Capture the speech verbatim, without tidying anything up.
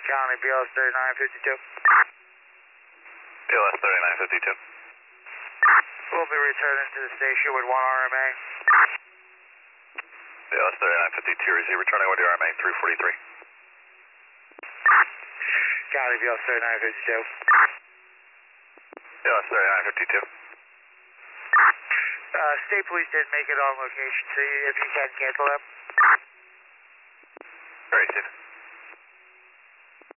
County B L S thirty-nine fifty-two. B L S thirty-nine fifty-two. We'll be returning to the station with one R M A. B L S thirty-nine fifty-two, receive returning with your R M A three forty-three. County B L S thirty-nine fifty-two. B L S thirty-nine fifty-two. Uh, State Police didn't make it on location, so you, if you can cancel them. Very soon.